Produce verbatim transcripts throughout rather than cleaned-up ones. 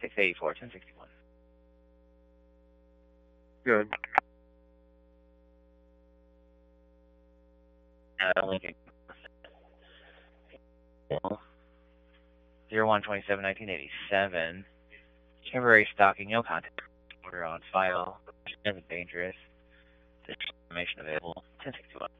six eighty-four, ten sixty-one. Good. Uh, Lincoln. zero one twenty-seven nineteen eighty-seven. Temporary stocking, no contact order on file. Isn't dangerous. This information available. ten sixty-one.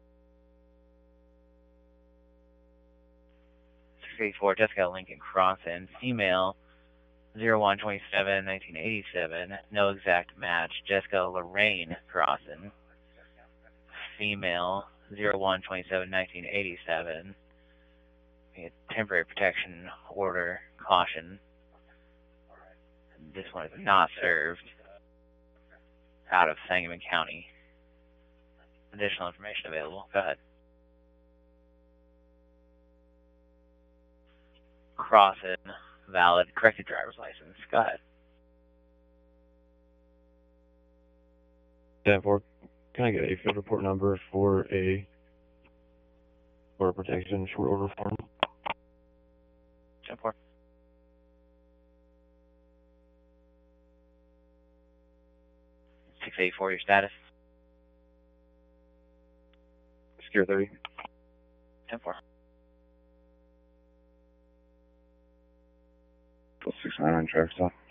six eighty-four, Jessica Lincoln Crossan. Female, zero one twenty-seven nineteen eighty-seven. No exact match. Jessica Lorraine Crossan. Female, zero one twenty-seven nineteen eighty-seven. Temporary protection order, caution. This one is not served. Out of Sangamon County. Additional information available. Go ahead. Crossan, valid, corrected driver's license. Go ahead. ten four, can I get a field report number for a order protection short order form? ten four. six eighty-four, your status? Secure thirty. ten four. six nine nine traffic stop.